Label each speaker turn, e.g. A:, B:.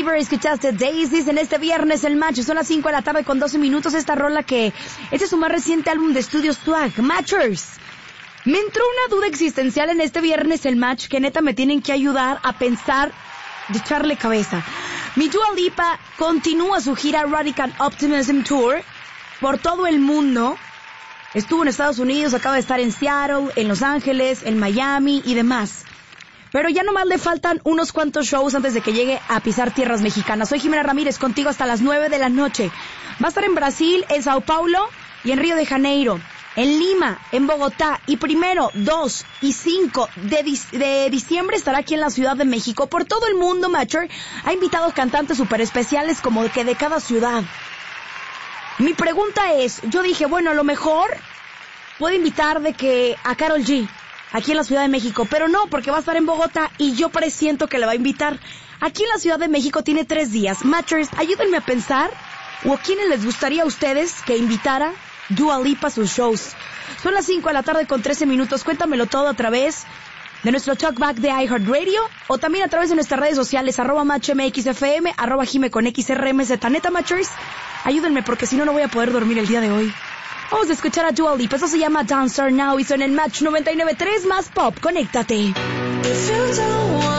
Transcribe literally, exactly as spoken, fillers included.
A: Bieber, escuchaste Daisies en este viernes el match. Son las cinco de la tarde con doce minutos. Esta rola que este es su más reciente álbum de estudio Swag, Matchers. Me entró una duda existencial en este viernes el match que neta me tienen que ayudar a pensar, de echarle cabeza. Mi Dua Lipa continúa su gira Radical Optimism Tour por todo el mundo. Estuvo en Estados Unidos, acaba de estar en Seattle, en Los Ángeles, en Miami y demás. Pero ya nomás le faltan unos cuantos shows antes de que llegue a pisar tierras mexicanas. Soy Jimena Ramírez, contigo hasta las nueve de la noche. Va a estar en Brasil, en Sao Paulo y en Río de Janeiro, en Lima, en Bogotá. Y primero, dos y cinco de, dic- de diciembre estará aquí en la Ciudad de México. Por todo el mundo, Matcher ha invitado cantantes súper especiales como que de cada ciudad. Mi pregunta es, yo dije, bueno, a lo mejor puedo invitar de que a Karol G aquí en la Ciudad de México, pero no, porque va a estar en Bogotá y yo presiento que le va a invitar. Aquí en la Ciudad de México tiene tres días. Matchers, ayúdenme a pensar, o a quiénes les gustaría a ustedes que invitara Dua Lipa a sus shows. Son las cinco de la tarde con trece minutos. Cuéntamelo todo a través de nuestro talkback de iHeartRadio o también a través de nuestras redes sociales, arroba matchmxfm, arroba jime con xrmz. Neta, Matchers, ayúdenme porque si no, no voy a poder dormir el día de hoy. Vamos a escuchar a Dua Lipa, eso se llama Dancer Now y son en Match noventa y nueve punto tres más pop. Conéctate.
B: If you don't want